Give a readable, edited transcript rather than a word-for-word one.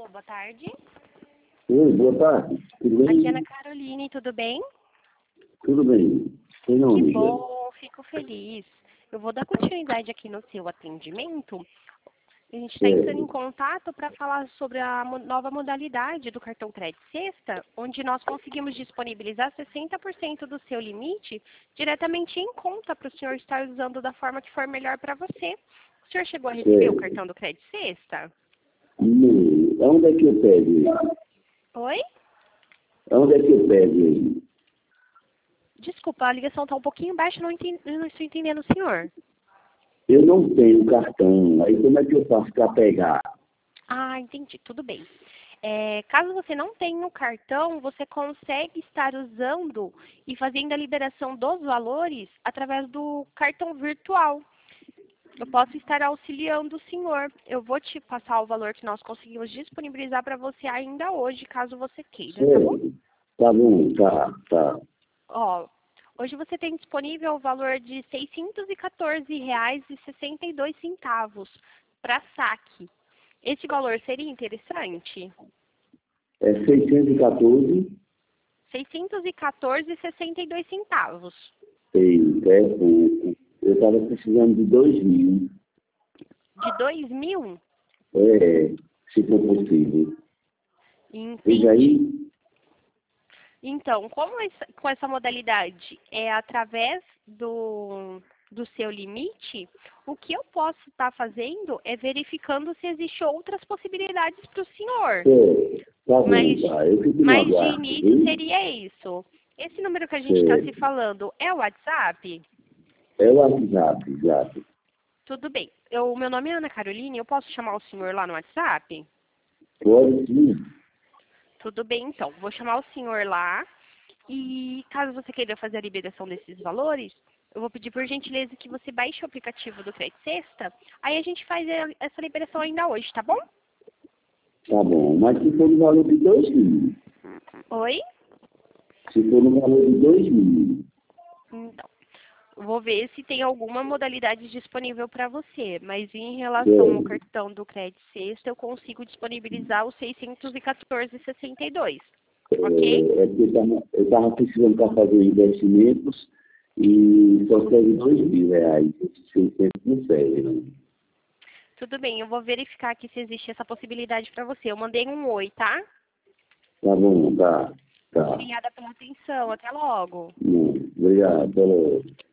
boa tarde. Oi, boa tarde. Tudo bem? Aqui é Ana Caroline, tudo bem? Tudo bem. Tem nome, Que bom, fico feliz. Eu vou dar continuidade aqui no seu atendimento. A gente está entrando em contato para falar sobre a nova modalidade do cartão Crédito Sexta, onde nós conseguimos disponibilizar 60% do seu limite diretamente em conta para o senhor estar usando da forma que for melhor para você. O senhor chegou a receber o cartão do Crédito Sexta? Não. Onde é que eu pego ele? Oi? Onde é que eu pego ele? Desculpa, a ligação está um pouquinho baixa, eu não estou entendendo o senhor. Eu não tenho cartão. Aí como é que eu faço para pegar? Ah, entendi, tudo bem. Caso você não tenha o cartão, você consegue estar usando e fazendo a liberação dos valores através do cartão virtual. Eu posso estar auxiliando o senhor. Eu vou te passar o valor que nós conseguimos disponibilizar para você ainda hoje, caso você queira, tá bom? Tá bom, tá. Ó, hoje você tem disponível o valor de R$ 614,62 para saque. Esse valor seria interessante? É 614. R$ 614,62. Eita, é pouco. Eu estava precisando de 2.000. De 2.000? Se for possível. Veja Entendi. aí. Então, com essa modalidade é através do seu limite, o que eu posso estar fazendo é verificando se existem outras possibilidades para o senhor. Tá bom, Mas, tá. Eu fico no mas de aguardo, início viu? seria isso. Esse número que a gente está se falando é o WhatsApp? É o WhatsApp, exato. Tudo bem. O meu nome é Ana Caroline, eu posso chamar o senhor lá no WhatsApp? Pode sim. Tudo bem, então. Vou chamar o senhor lá e caso você queira fazer a liberação desses valores, eu vou pedir por gentileza que você baixe o aplicativo do Crédito Sexta, aí a gente faz essa liberação ainda hoje, tá bom? Tá bom. Mas se for no valor de 2.000. Oi? Se for no valor de 2.000. Então, eu vou ver se tem alguma modalidade disponível para você, mas em relação ao cartão do Crédito Sexta, eu consigo disponibilizar os 614,62, ok? É porque eu estava precisando para fazer investimentos e só serve 2.000 reais. Esses 600 não servem, não. Tudo bem, eu vou verificar aqui se existe essa possibilidade para você. Eu mandei um oi, tá? Tá bom, tá. Obrigada pela atenção. Até logo. Obrigado. Até logo.